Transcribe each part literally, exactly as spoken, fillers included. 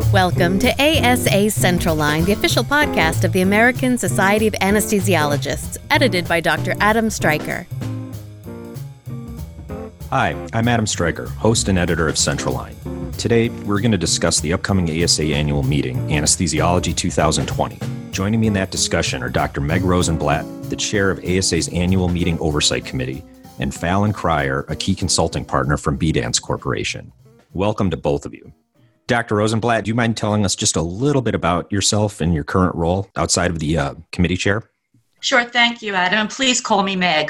Welcome to A S A Central Line, the official podcast of the American Society of Anesthesiologists, edited by Doctor Adam Stryker. Hi, I'm Adam Stryker, host and editor of Central Line. Today, we're going to discuss the upcoming A S A annual meeting, Anesthesiology two thousand twenty. Joining me in that discussion are Doctor Meg Rosenblatt, the chair of A S A's Annual Meeting Oversight Committee, and Fallon Cryer, a key consulting partner from B DANCE Corporation. Welcome to both of you. Doctor Rosenblatt, do you mind telling us just a little bit about yourself and your current role outside of the uh, committee chair? Sure, thank you, Adam. And please call me Meg.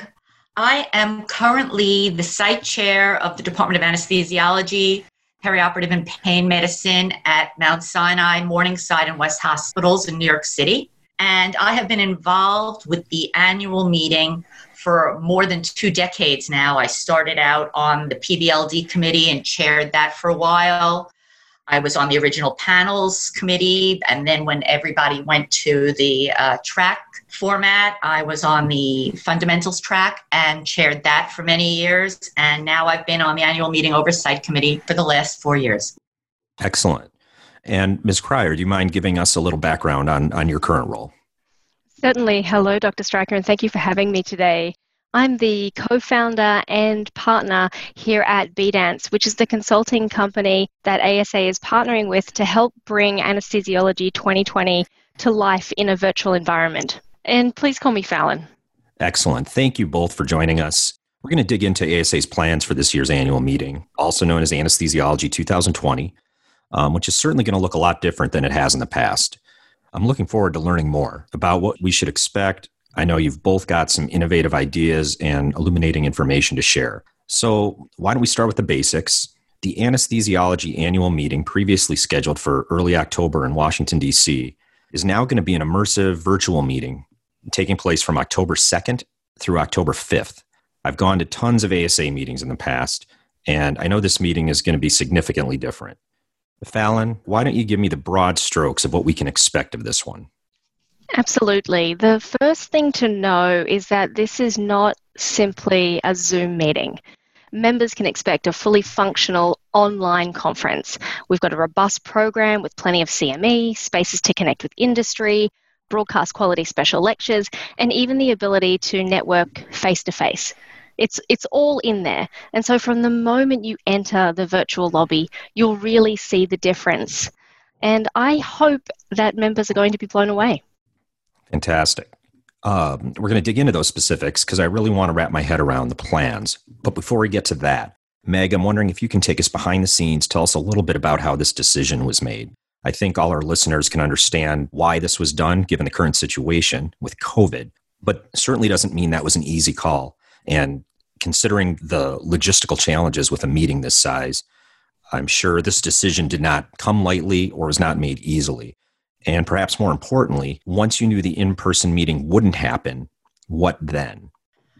I am currently the site chair of the Department of Anesthesiology, Perioperative and Pain Medicine at Mount Sinai, Morningside, and West Hospitals in New York City. And I have been involved with the annual meeting for more than two decades now. I started out on the P B L D committee and chaired that for a while. I was on the original panels committee, and then when everybody went to the uh, track format, I was on the fundamentals track and chaired that for many years. And now I've been on the annual meeting oversight committee for the last four years. Excellent. And Miz Cryer, do you mind giving us a little background on, on your current role? Certainly. Hello, Doctor Stryker, and thank you for having me today. I'm the co-founder and partner here at B DANCE, which is the consulting company that A S A is partnering with to help bring Anesthesiology twenty twenty to life in a virtual environment. And please call me Fallon. Excellent. Thank you both for joining us. We're going to dig into A S A's plans for this year's annual meeting, also known as Anesthesiology two thousand twenty, um, which is certainly going to look a lot different than it has in the past. I'm looking forward to learning more about what we should expect. I know you've both got some innovative ideas and illuminating information to share. So why don't we start with the basics? The Anesthesiology annual meeting, previously scheduled for early October in Washington, D C, is now going to be an immersive virtual meeting taking place from October second through October fifth. I've gone to tons of A S A meetings in the past, and I know this meeting is going to be significantly different. Fallon, why don't you give me the broad strokes of what we can expect of this one? Absolutely. The first thing to know is that this is not simply a Zoom meeting. Members can expect a fully functional online conference. We've got a robust program with plenty of C M E, spaces to connect with industry, broadcast quality special lectures, and even the ability to network face-to-face. It's it's all in there. And so from the moment you enter the virtual lobby, you'll really see the difference. And I hope that members are going to be blown away. Fantastic. Um, we're going to dig into those specifics because I really want to wrap my head around the plans. But before we get to that, Meg, I'm wondering if you can take us behind the scenes, tell us a little bit about how this decision was made. I think all our listeners can understand why this was done given the current situation with COVID, but certainly doesn't mean that was an easy call. And considering the logistical challenges with a meeting this size, I'm sure this decision did not come lightly or was not made easily. And perhaps more importantly, once you knew the in-person meeting wouldn't happen, what then?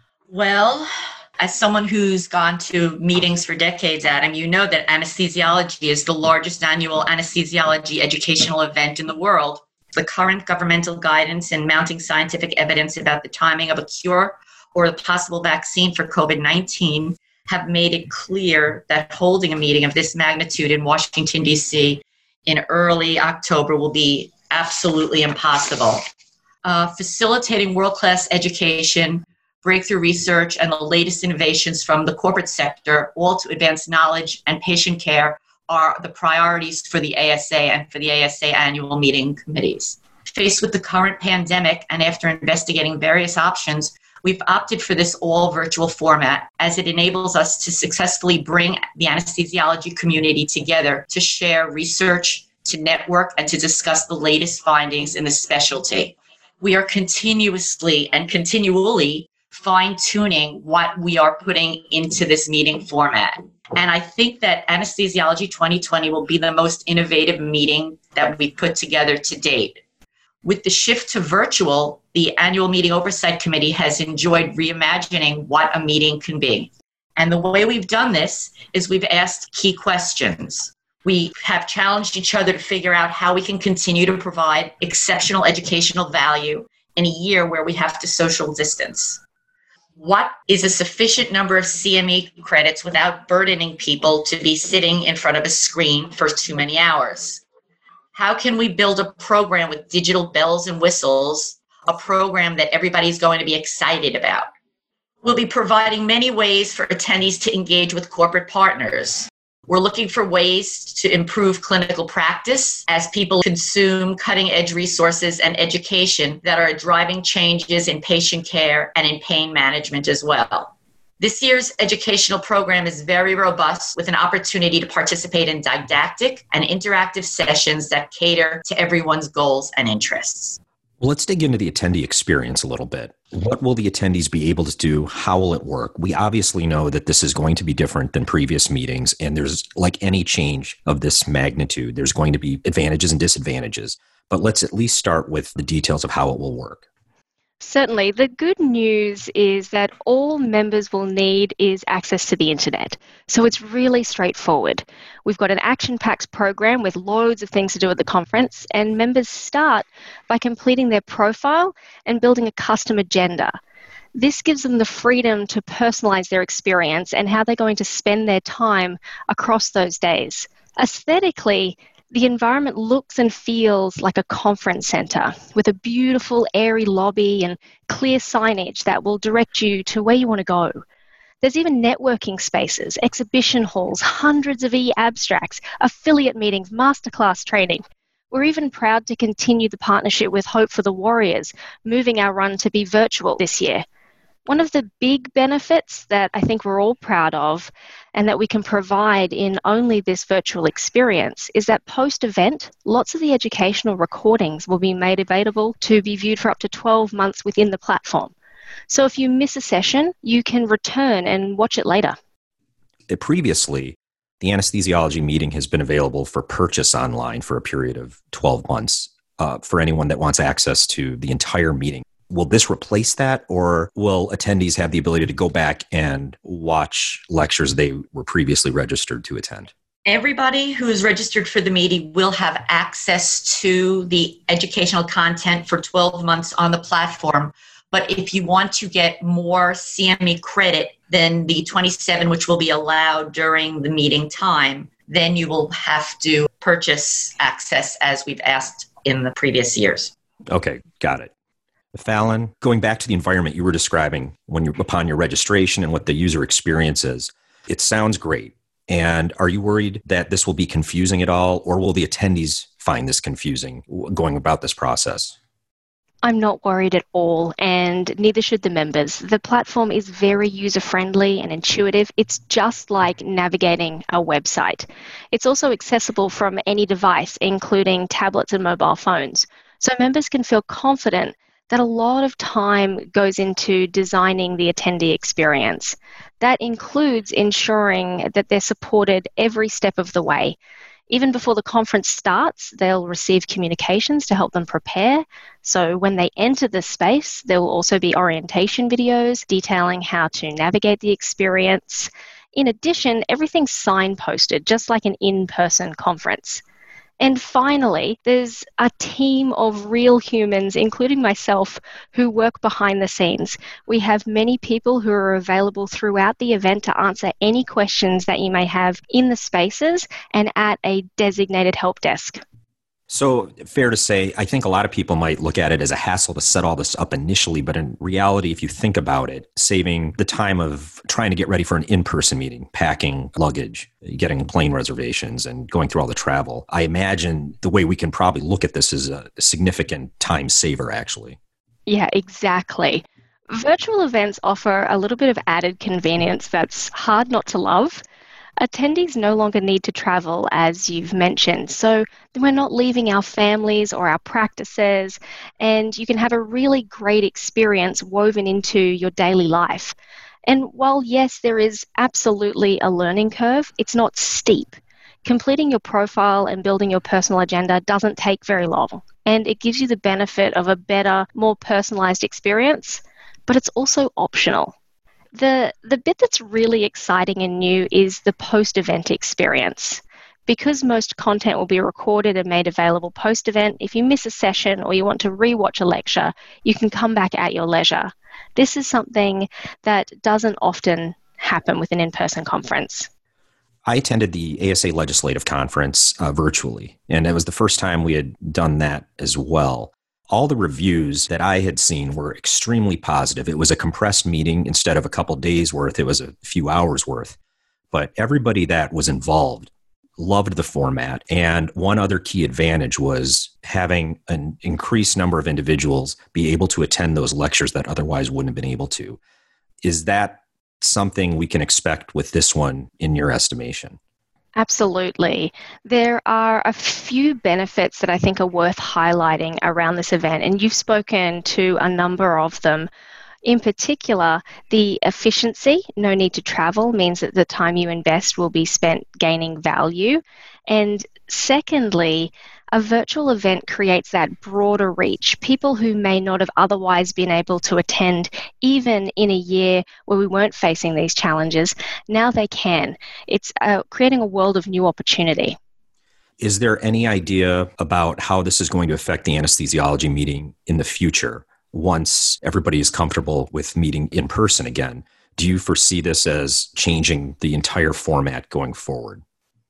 Well, as someone who's gone to meetings for decades, Adam, you know that anesthesiology is the largest annual anesthesiology educational event in the world. The current governmental guidance and mounting scientific evidence about the timing of a cure or the possible vaccine for COVID nineteen have made it clear that holding a meeting of this magnitude in Washington, D C in early October will be absolutely impossible. Uh, facilitating world-class education, breakthrough research, and the latest innovations from the corporate sector, all to advance knowledge and patient care, are the priorities for the A S A and for the A S A annual meeting committees. Faced with the current pandemic and after investigating various options, we've opted for this all-virtual format as it enables us to successfully bring the anesthesiology community together to share research, to network, and to discuss the latest findings in the specialty. We are continuously and continually fine-tuning what we are putting into this meeting format. And I think that Anesthesiology twenty twenty will be the most innovative meeting that we've put together to date. With the shift to virtual, the Annual Meeting Oversight Committee has enjoyed reimagining what a meeting can be. And the way we've done this is we've asked key questions. We have challenged each other to figure out how we can continue to provide exceptional educational value in a year where we have to social distance. What is a sufficient number of C M E credits without burdening people to be sitting in front of a screen for too many hours? How can we build a program with digital bells and whistles, a program that everybody's going to be excited about? We'll be providing many ways for attendees to engage with corporate partners. We're looking for ways to improve clinical practice as people consume cutting-edge resources and education that are driving changes in patient care and in pain management as well. This year's educational program is very robust, with an opportunity to participate in didactic and interactive sessions that cater to everyone's goals and interests. Well, let's dig into the attendee experience a little bit. What will the attendees be able to do? How will it work? We obviously know that this is going to be different than previous meetings, and there's, like any change of this magnitude, there's going to be advantages and disadvantages. But let's at least start with the details of how it will work. Certainly. The good news is that all members will need is access to the internet. So it's really straightforward. We've got an action-packed program with loads of things to do at the conference, and members start by completing their profile and building a custom agenda. This gives them the freedom to personalize their experience and how they're going to spend their time across those days. Aesthetically, the environment looks and feels like a conference center with a beautiful, airy lobby and clear signage that will direct you to where you want to go. There's even networking spaces, exhibition halls, hundreds of e-abstracts, affiliate meetings, masterclass training. We're even proud to continue the partnership with Hope for the Warriors, moving our run to be virtual this year. One of the big benefits that I think we're all proud of and that we can provide in only this virtual experience is that post-event, lots of the educational recordings will be made available to be viewed for up to twelve months within the platform. So if you miss a session, you can return and watch it later. Previously, the anesthesiology meeting has been available for purchase online for a period of twelve months uh, for anyone that wants access to the entire meeting. Will this replace that, or will attendees have the ability to go back and watch lectures they were previously registered to attend? Everybody who is registered for the meeting will have access to the educational content for twelve months on the platform. But if you want to get more C M E credit than the twenty-seven, which will be allowed during the meeting time, then you will have to purchase access as we've asked in the previous years. Okay, got it. Fallon, going back to the environment you were describing when you upon your registration and what the user experience is, it sounds great. And are you worried that this will be confusing at all, or will the attendees find this confusing going about this process? I'm not worried at all, and neither should the members. The platform is very user-friendly and intuitive. It's just like navigating a website. It's also accessible from any device, including tablets and mobile phones. So members can feel confident that a lot of time goes into designing the attendee experience. That includes ensuring that they're supported every step of the way. Even before the conference starts, they'll receive communications to help them prepare. So when they enter the space, there will also be orientation videos detailing how to navigate the experience. In addition, everything's signposted, just like an in-person conference. And finally, there's a team of real humans, including myself, who work behind the scenes. We have many people who are available throughout the event to answer any questions that you may have in the spaces and at a designated help desk. So fair to say, I think a lot of people might look at it as a hassle to set all this up initially, but in reality, if you think about it, saving the time of trying to get ready for an in-person meeting, packing luggage, getting plane reservations, and going through all the travel, I imagine the way we can probably look at this is a significant time saver, actually. Yeah, exactly. Virtual events offer a little bit of added convenience that's hard not to love. Attendees no longer need to travel, as you've mentioned, so we're not leaving our families or our practices, and you can have a really great experience woven into your daily life. And while, yes, there is absolutely a learning curve, it's not steep. Completing your profile and building your personal agenda doesn't take very long, and it gives you the benefit of a better, more personalized experience, but it's also optional. The, the bit that's really exciting and new is the post-event experience. Because most content will be recorded and made available post-event, if you miss a session or you want to re-watch a lecture, you can come back at your leisure. This is something that doesn't often happen with an in-person conference. I attended the A S A Legislative Conference uh, virtually, and it was the first time we had done that as well. All the reviews that I had seen were extremely positive. It was a compressed meeting. Instead of a couple days worth, it was a few hours worth. But everybody that was involved loved the format. And one other key advantage was having an increased number of individuals be able to attend those lectures that otherwise wouldn't have been able to. Is that something we can expect with this one in your estimation? Absolutely. There are a few benefits that I think are worth highlighting around this event, and you've spoken to a number of them. In particular, the efficiency, no need to travel, means that the time you invest will be spent gaining value. And secondly, a virtual event creates that broader reach. People who may not have otherwise been able to attend, even in a year where we weren't facing these challenges, now they can. It's uh, creating a world of new opportunity. Is there any idea about how this is going to affect the anesthesiology meeting in the future once everybody is comfortable with meeting in person again? Do you foresee this as changing the entire format going forward?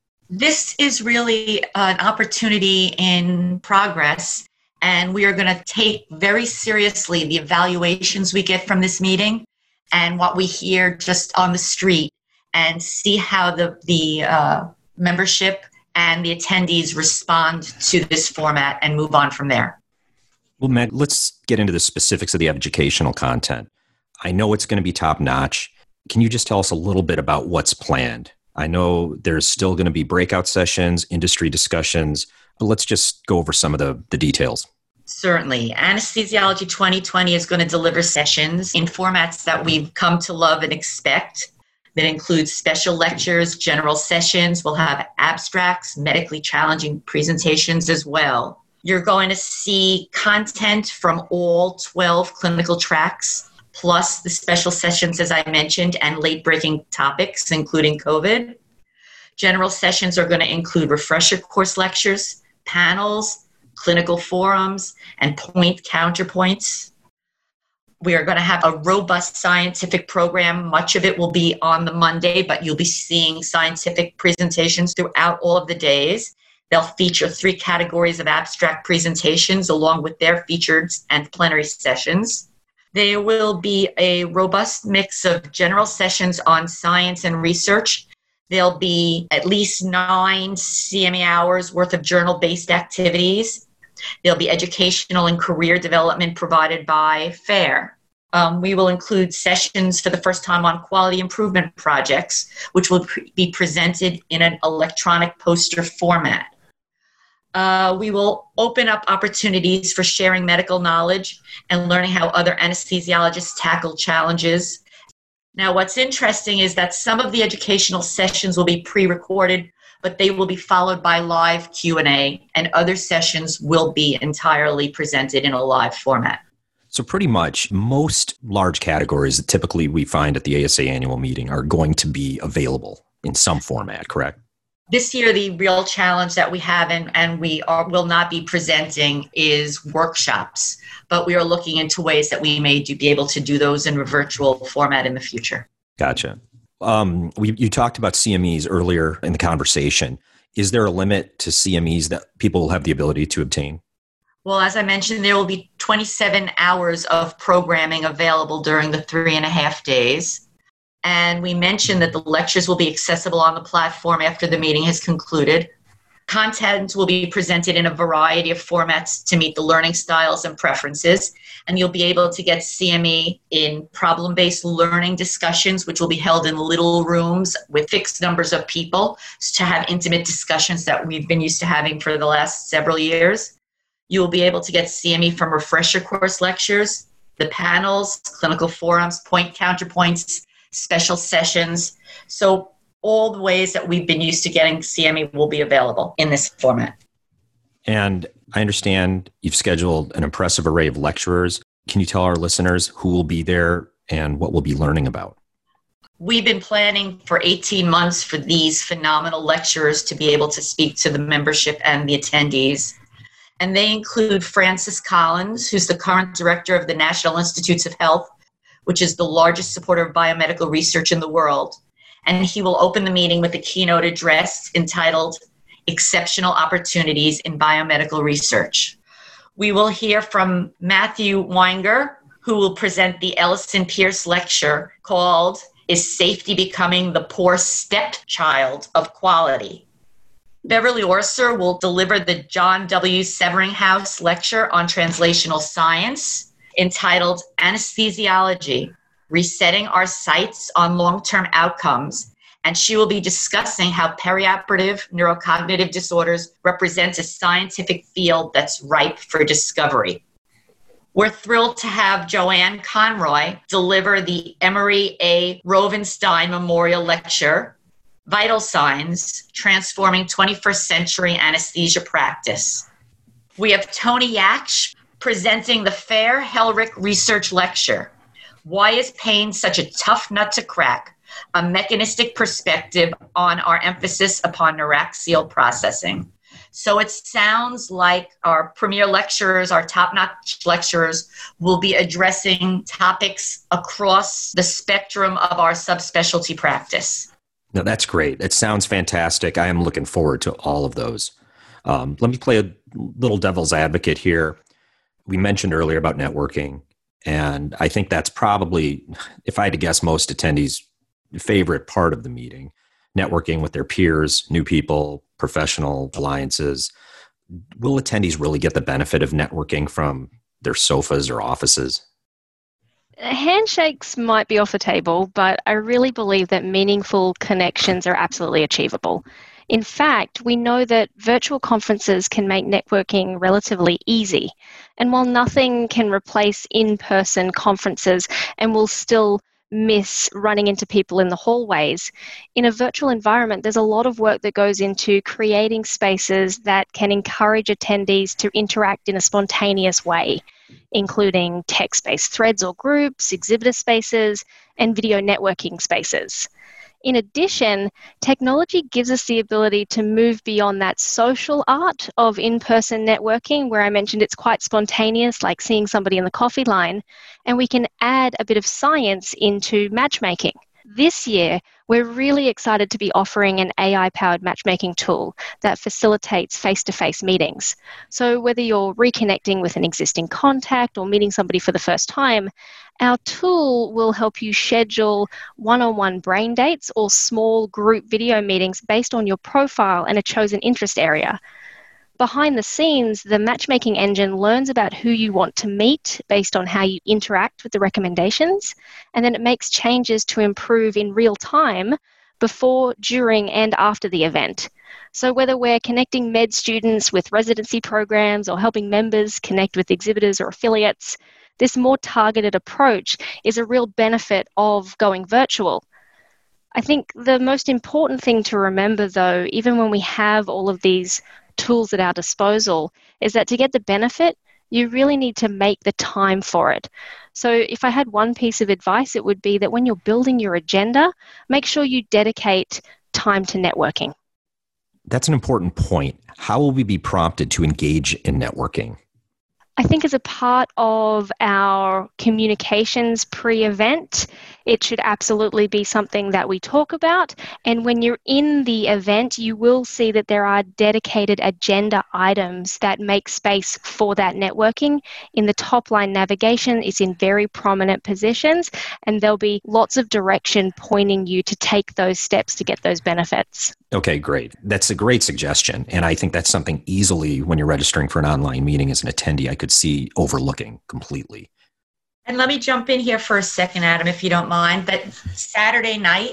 This is really an opportunity in progress, and we are going to take very seriously the evaluations we get from this meeting and what we hear just on the street, and see how the, the uh, membership and the attendees respond to this format and move on from there. Well, Meg, let's get into the specifics of the educational content. I know it's going to be top-notch. Can you just tell us a little bit about what's planned? I know there's still going to be breakout sessions, industry discussions, but let's just go over some of the, the details. Certainly. Anesthesiology twenty twenty is going to deliver sessions in formats that we've come to love and expect. That includes special lectures, general sessions. We'll have abstracts, medically challenging presentations as well. You're going to see content from all twelve clinical tracks, plus the special sessions, as I mentioned, and late-breaking topics, including COVID. General sessions are going to include refresher course lectures, panels, clinical forums, and point counterpoints. We are going to have a robust scientific program. Much of it will be on the Monday, but you'll be seeing scientific presentations throughout all of the days. They'll feature three categories of abstract presentations along with their featured and plenary sessions. There will be a robust mix of general sessions on science and research. There'll be at least nine C M E hours worth of journal-based activities. There'll be educational and career development provided by FAIR. Um, we will include sessions for the first time on quality improvement projects, which will pre- be presented in an electronic poster format. Uh, we will open up opportunities for sharing medical knowledge and learning how other anesthesiologists tackle challenges. Now, what's interesting is that some of the educational sessions will be pre-recorded, but they will be followed by live Q and A, and other sessions will be entirely presented in a live format. So pretty much most large categories that typically we find at the A S A annual meeting are going to be available in some format, correct? This year, the real challenge that we have and, and we are, will not be presenting is workshops, but we are looking into ways that we may do, be able to do those in a virtual format in the future. Gotcha. Um, we, you talked about C M Es earlier in the conversation. Is there a limit to C M Es that people will have the ability to obtain? Well, as I mentioned, there will be twenty-seven hours of programming available during the three and a half days. And we mentioned that the lectures will be accessible on the platform after the meeting has concluded. Content will be presented in a variety of formats to meet the learning styles and preferences. And you'll be able to get C M E in problem-based learning discussions, which will be held in little rooms with fixed numbers of people to have intimate discussions that we've been used to having for the last several years. You will be able to get C M E from refresher course lectures, the panels, clinical forums, point counterpoints, special sessions. So all the ways that we've been used to getting C M E will be available in this format. And I understand you've scheduled an impressive array of lecturers. Can you tell our listeners who will be there and what we'll be learning about? We've been planning for eighteen months for these phenomenal lecturers to be able to speak to the membership and the attendees. And they include Francis Collins, who's the current director of the National Institutes of Health, which is the largest supporter of biomedical research in the world. and he will open the meeting with a keynote address entitled Exceptional Opportunities in Biomedical Research. We will hear from Matthew Weinger, who will present the Ellison Pierce lecture called Is Safety Becoming the Poor Stepchild of Quality? Beverly Orser will deliver the John W. Severinghouse lecture on translational science entitled Anesthesiology, Resetting Our Sights on Long-Term Outcomes, and she will be discussing how perioperative neurocognitive disorders represent a scientific field that's ripe for discovery. We're thrilled to have Joanne Conroy deliver the Emory A. Rovenstein Memorial Lecture, Vital Signs, Transforming twenty-first Century Anesthesia Practice. We have Tony Yaksh presenting the Fair Hellrick Research Lecture, Why is Pain Such a Tough Nut to Crack? A mechanistic perspective on our emphasis upon neuraxial processing. So it sounds like our premier lecturers, our top-notch lecturers, will be addressing topics across the spectrum of our subspecialty practice. No, that's great. It sounds fantastic. I am looking forward to all of those. Um, let me play a little devil's advocate here. We mentioned earlier about networking, and I think that's probably, if I had to guess, most attendees' favorite part of the meeting, networking with their peers, new people, professional alliances. Will attendees really get the benefit of networking from their sofas or offices? Handshakes might be off the table, but I really believe that meaningful connections are absolutely achievable. In fact, we know that virtual conferences can make networking relatively easy. And while nothing can replace in-person conferences, and we'll still miss running into people in the hallways, in a virtual environment, there's a lot of work that goes into creating spaces that can encourage attendees to interact in a spontaneous way, including text-based threads or groups, exhibitor spaces, and video networking spaces. In addition, technology gives us the ability to move beyond that social art of in-person networking, where I mentioned it's quite spontaneous, like seeing somebody in the coffee line, and we can add a bit of science into matchmaking. This year, we're really excited to be offering an A I-powered matchmaking tool that facilitates face-to-face meetings. So whether you're reconnecting with an existing contact or meeting somebody for the first time, our tool will help you schedule one-on-one brain dates or small group video meetings based on your profile and a chosen interest area. Behind the scenes, the matchmaking engine learns about who you want to meet based on how you interact with the recommendations, and then it makes changes to improve in real time before, during, and after the event. So whether we're connecting med students with residency programs or helping members connect with exhibitors or affiliates, this more targeted approach is a real benefit of going virtual. I think the most important thing to remember, though, even when we have all of these tools at our disposal, is that to get the benefit, you really need to make the time for it. So if I had one piece of advice, it would be that when you're building your agenda, make sure you dedicate time to networking. That's an important point. How will we be prompted to engage in networking? I think as a part of our communications pre-event, it should absolutely be something that we talk about. And when you're in the event, you will see that there are dedicated agenda items that make space for that networking. In the top line navigation, it's in very prominent positions, and there'll be lots of direction pointing you to take those steps to get those benefits. Okay, great. That's a great suggestion. And I think that's something easily, when you're registering for an online meeting as an attendee, I could see overlooking completely. And let me jump in here for a second, Adam, if you don't mind. That Saturday night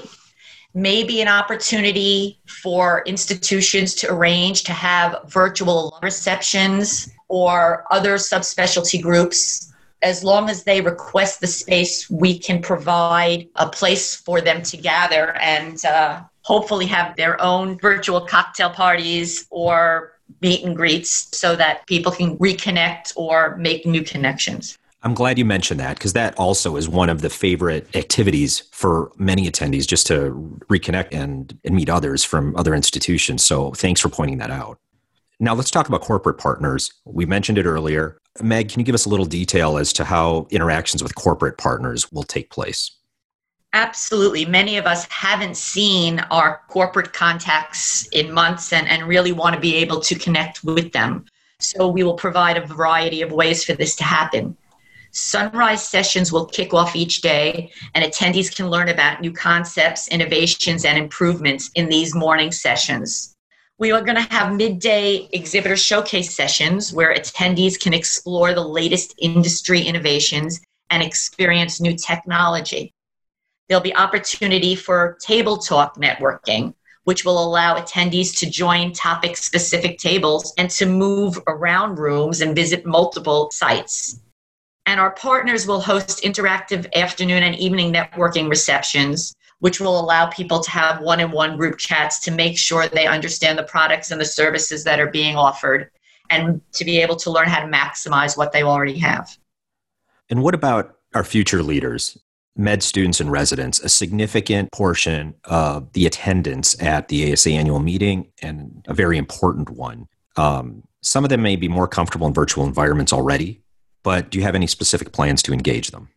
may be an opportunity for institutions to arrange to have virtual receptions or other subspecialty groups. As long as they request the space, we can provide a place for them to gather and uh, hopefully have their own virtual cocktail parties or meet and greets so that people can reconnect or make new connections. I'm glad you mentioned that, because that also is one of the favorite activities for many attendees, just to reconnect and, and meet others from other institutions. So thanks for pointing that out. Now let's talk about corporate partners. We mentioned it earlier. Meg, can you give us a little detail as to how interactions with corporate partners will take place? Absolutely. Many of us haven't seen our corporate contacts in months and, and really want to be able to connect with them. So we will provide a variety of ways for this to happen. Sunrise sessions will kick off each day, and attendees can learn about new concepts, innovations, and improvements in these morning sessions. We are going to have midday exhibitor showcase sessions where attendees can explore the latest industry innovations and experience new technology. There'll be opportunity for table talk networking, which will allow attendees to join topic-specific tables and to move around rooms and visit multiple sites. And our partners will host interactive afternoon and evening networking receptions, which will allow people to have one-on-one group chats to make sure they understand the products and the services that are being offered and to be able to learn how to maximize what they already have. And what about our future leaders? Med students and residents, a significant portion of the attendance at the A S A annual meeting, and a very important one. Um, some of them may be more comfortable in virtual environments already, but do you have any specific plans to engage them?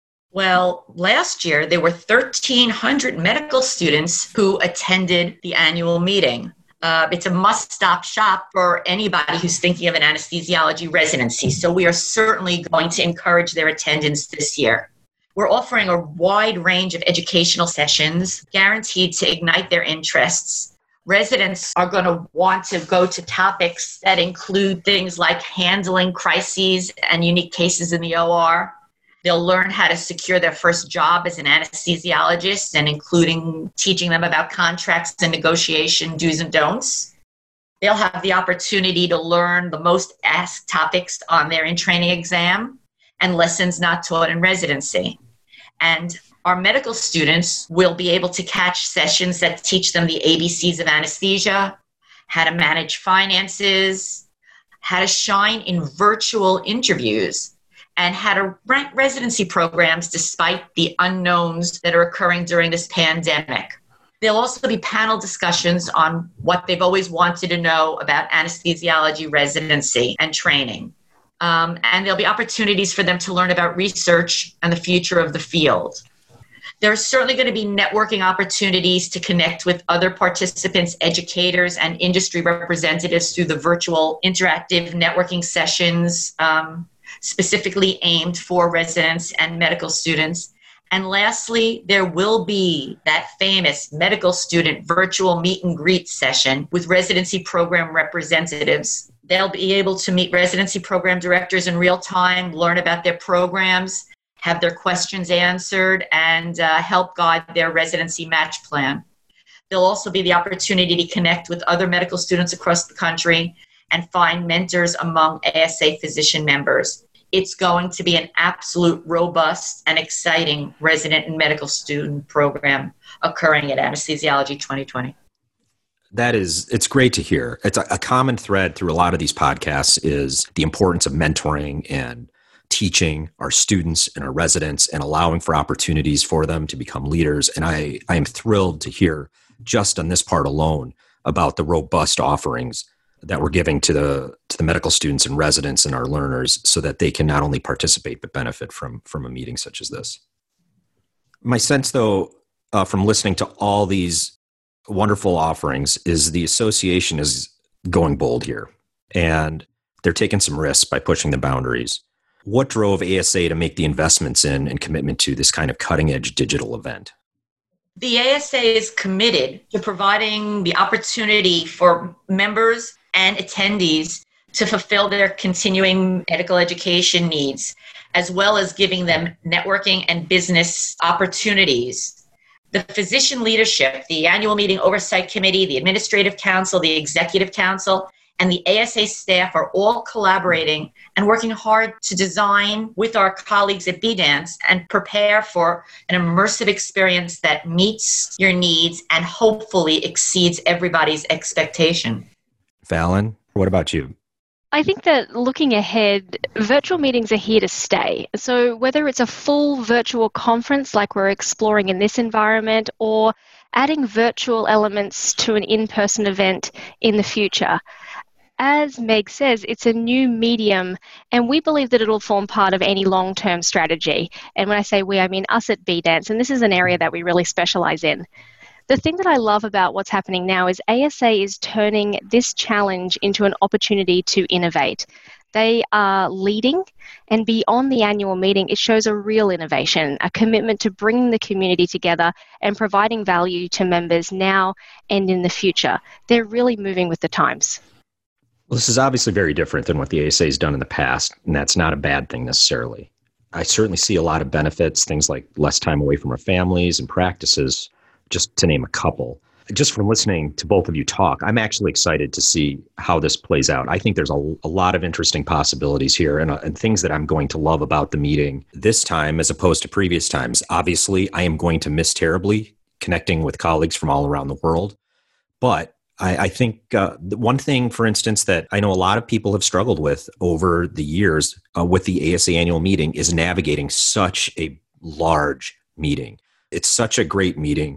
Well, last year there were thirteen hundred medical students who attended the annual meeting. Uh, it's a must-stop shop for anybody who's thinking of an anesthesiology residency, so we are certainly going to encourage their attendance this year. We're offering a wide range of educational sessions guaranteed to ignite their interests. Residents are going to want to go to topics that include things like handling crises and unique cases in the O R. They'll learn how to secure their first job as an anesthesiologist, and including teaching them about contracts and negotiation do's and don'ts. They'll have the opportunity to learn the most asked topics on their in-training exam and lessons not taught in residency. And our medical students will be able to catch sessions that teach them the A B Cs of anesthesia, how to manage finances, how to shine in virtual interviews, and how to rank residency programs despite the unknowns that are occurring during this pandemic. There'll also be panel discussions on what they've always wanted to know about anesthesiology residency and training. Um, and there'll be opportunities for them to learn about research and the future of the field. There's certainly going to be networking opportunities to connect with other participants, educators, and industry representatives through the virtual interactive networking sessions, um, specifically aimed for residents and medical students. And lastly, there will be that famous medical student virtual meet and greet session with residency program representatives. They'll be able to meet residency program directors in real time, learn about their programs, have their questions answered, and uh, help guide their residency match plan. There'll also be the opportunity to connect with other medical students across the country and find mentors among A S A physician members. It's going to be an absolute robust and exciting resident and medical student program occurring at Anesthesiology twenty twenty. That is, it's great to hear. It's a, a common thread through a lot of these podcasts is the importance of mentoring and teaching our students and our residents and allowing for opportunities for them to become leaders. And I, I am thrilled to hear just on this part alone about the robust offerings that we're giving to the to the medical students and residents and our learners so that they can not only participate but benefit from, from a meeting such as this. My sense, though, uh, from listening to all these wonderful offerings is the association is going bold here, and they're taking some risks by pushing the boundaries. What drove A S A to make the investments in and commitment to this kind of cutting-edge digital event? The A S A is committed to providing the opportunity for members and attendees to fulfill their continuing medical education needs, as well as giving them networking and business opportunities. The physician leadership, the annual meeting oversight committee, the administrative council, the executive council, and the A S A staff are all collaborating and working hard to design with our colleagues at B DANCE and prepare for an immersive experience that meets your needs and hopefully exceeds everybody's expectation. Fallon, what about you? I think that looking ahead, virtual meetings are here to stay. So whether it's a full virtual conference like we're exploring in this environment or adding virtual elements to an in-person event in the future, As Meg says, it's a new medium, and we believe that it'll form part of any long-term strategy. And when I say we, I mean us at B Dance, and this is an area that we really specialize in. The thing that I love about what's happening now is A S A is turning this challenge into an opportunity to innovate. They are leading, and beyond the annual meeting, it shows a real innovation, a commitment to bringing the community together and providing value to members now and in the future. They're really moving with the times. Well, this is obviously very different than what the A S A has done in the past, and that's not a bad thing necessarily. I certainly see a lot of benefits, things like less time away from our families and practices, just to name a couple. Just from listening to both of you talk, I'm actually excited to see how this plays out. I think there's a, a lot of interesting possibilities here and, uh, and things that I'm going to love about the meeting this time as opposed to previous times. Obviously, I am going to miss terribly connecting with colleagues from all around the world. But I, I think uh, one thing, for instance, that I know a lot of people have struggled with over the years uh, with the A S A annual meeting is navigating such a large meeting. It's such a great meeting,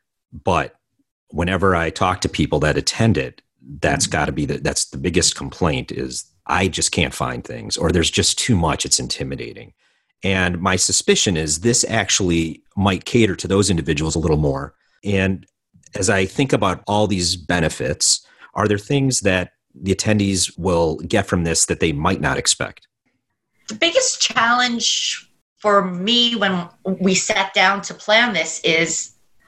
but whenever I talk to people that attend it, that's got to be the, that's the biggest complaint is I just can't find things, or there's just too much. It's intimidating. And my suspicion is this actually might cater to those individuals a little more. And as I think about all these benefits, are there things that the attendees will get from this that they might not expect? The biggest challenge for me when we sat down to plan this is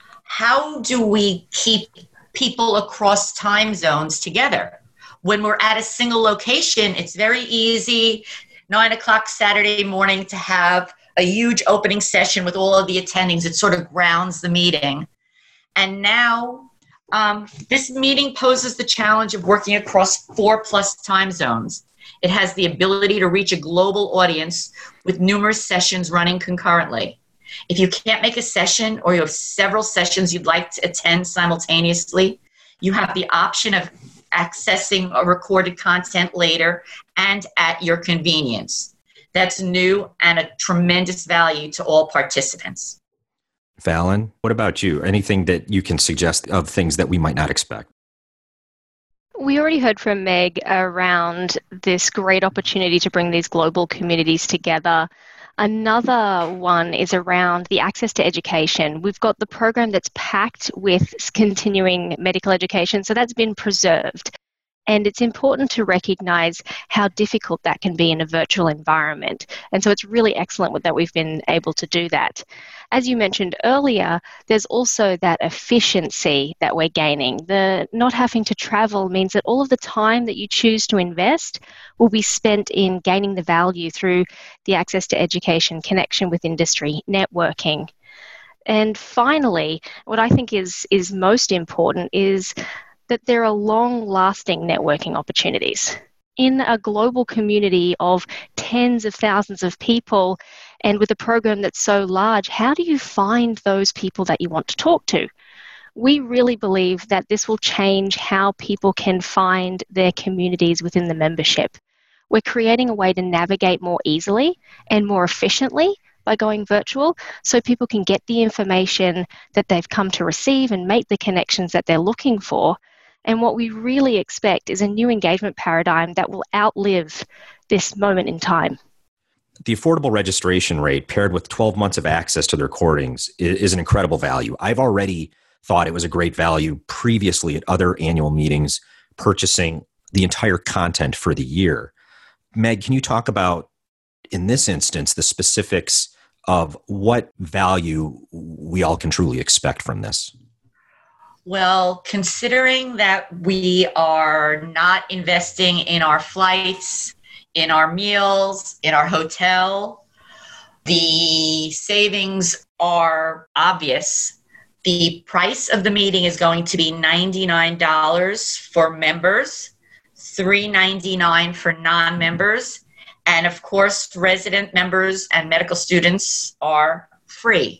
how do we keep people across time zones together? When we're at a single location, it's very easy, nine o'clock Saturday morning, to have a huge opening session with all of the attendings. It sort of grounds the meeting. And now um, this meeting poses the challenge of working across four plus time zones. It has the ability to reach a global audience with numerous sessions running concurrently. If you can't make a session or you have several sessions you'd like to attend simultaneously, you have the option of accessing a recorded content later and at your convenience. That's new and a tremendous value to all participants. Fallon, what about you? Anything that you can suggest of things that we might not expect? We already heard from Meg around this great opportunity to bring these global communities together. Another one is around the access to education. We've got the program that's packed with continuing medical education, so that's been preserved. And it's important to recognize how difficult that can be in a virtual environment. And so it's really excellent that we've been able to do that. As you mentioned earlier, there's also that efficiency that we're gaining. The not having to travel means that all of the time that you choose to invest will be spent in gaining the value through the access to education, connection with industry, networking. And finally, what I think is, is most important is that there are long-lasting networking opportunities. In a global community of tens of thousands of people, and with a program that's so large, how do you find those people that you want to talk to? We really believe that this will change how people can find their communities within the membership. We're creating a way to navigate more easily and more efficiently by going virtual, so people can get the information that they've come to receive and make the connections that they're looking for. And what we really expect is a new engagement paradigm that will outlive this moment in time. The affordable registration rate paired with twelve months of access to the recordings is an incredible value. I've already thought it was a great value previously at other annual meetings, purchasing the entire content for the year. Meg, can you talk about, in this instance, the specifics of what value we all can truly expect from this? Well, considering that we are not investing in our flights, in our meals, in our hotel, the savings are obvious. The price of the meeting is going to be ninety-nine dollars for members, three dollars and ninety-nine cents for non-members, and of course, resident members and medical students are free.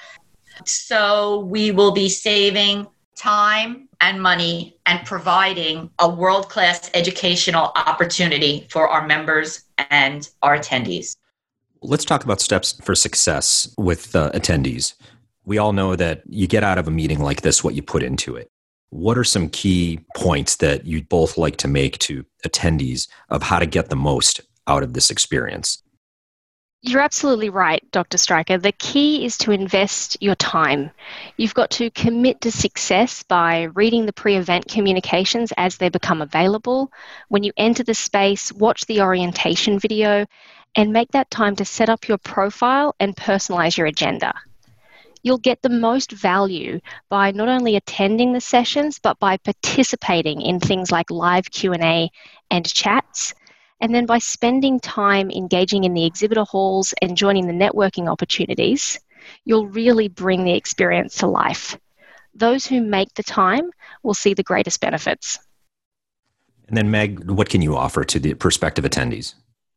So we will be saving time and money and providing a world-class educational opportunity for our members and our attendees. Let's talk about steps for success with uh, attendees. We all know that you get out of a meeting like this what you put into it. what are some key points that you'd both like to make to attendees of how to get the most out of this experience? You're absolutely right, Doctor Stryker. The key is to invest your time. You've got to commit to success by reading the pre-event communications as they become available. When you enter the space, watch the orientation video and make that time to set up your profile and personalize your agenda. You'll get the most value by not only attending the sessions, but by participating in things like live Q and A and chats. And then by spending time engaging in the exhibitor halls and joining the networking opportunities, you'll really bring the experience to life. Those who make the time will see the greatest benefits. And then Meg, what can you offer to the prospective attendees?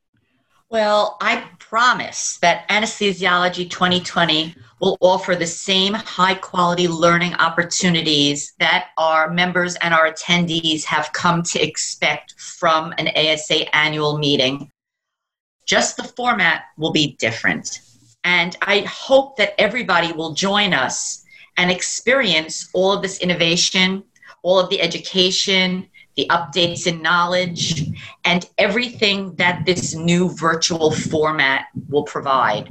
Well, I promise that Anesthesiology twenty twenty will offer the same high-quality learning opportunities that our members and our attendees have come to expect from an A S A annual meeting. Just the format will be different. And I hope that everybody will join us and experience all of this innovation, all of the education, the updates in knowledge, and everything that this new virtual format will provide.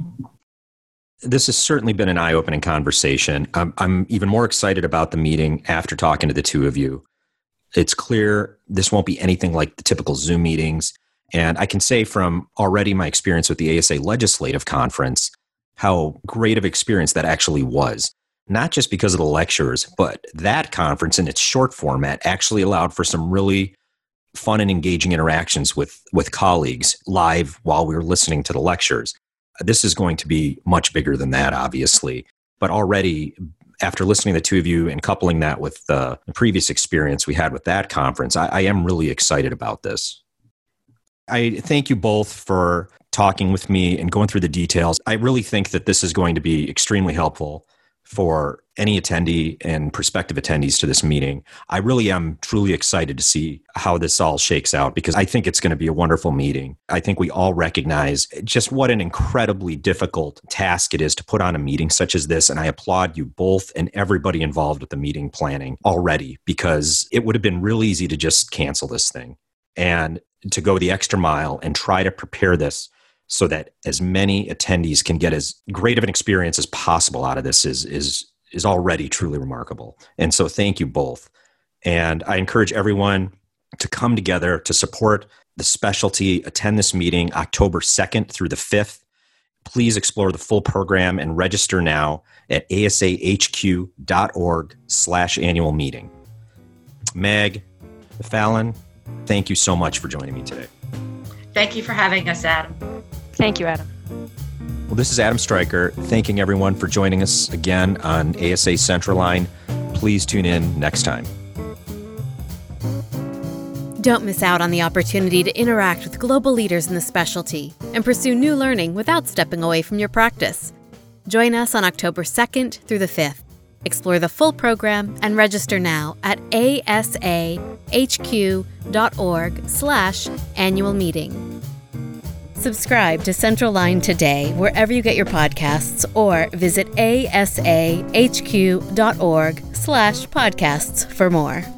This has certainly been an eye-opening conversation. I'm, I'm even more excited about the meeting after talking to the two of you. It's clear this won't be anything like the typical Zoom meetings. And I can say from already my experience with the A S A Legislative Conference, how great of experience that actually was. Not just because of the lectures, but that conference in its short format actually allowed for some really fun and engaging interactions with, with colleagues live while we were listening to the lectures. This is going to be much bigger than that, obviously. But already, after listening to the two of you and coupling that with the previous experience we had with that conference, I, I am really excited about this. I thank you both for talking with me and going through the details. I really think that this is going to be extremely helpful for any attendee and prospective attendees to this meeting. I really am truly excited to see how this all shakes out because I think it's going to be a wonderful meeting. I think we all recognize just what an incredibly difficult task it is to put on a meeting such as this, and I applaud you both and everybody involved with the meeting planning already because it would have been real easy to just cancel this thing and to go the extra mile and try to prepare this so that as many attendees can get as great of an experience as possible out of this is is is already truly remarkable. And so thank you both. And I encourage everyone to come together to support the specialty, attend this meeting October second through the fifth. Please explore the full program and register now at asahq.org slash annual meeting. Meg, Fallon, thank you so much for joining me today. Thank you for having us, Adam. Thank you, Adam. Well, this is Adam Stryker, thanking everyone for joining us again on A S A Central Line. Please tune in next time. Don't miss out on the opportunity to interact with global leaders in the specialty and pursue new learning without stepping away from your practice. Join us on October second through the fifth. Explore the full program and register now at asahq.org slash annual meeting. Subscribe to Central Line today wherever you get your podcasts or visit asahq.org slash podcasts for more.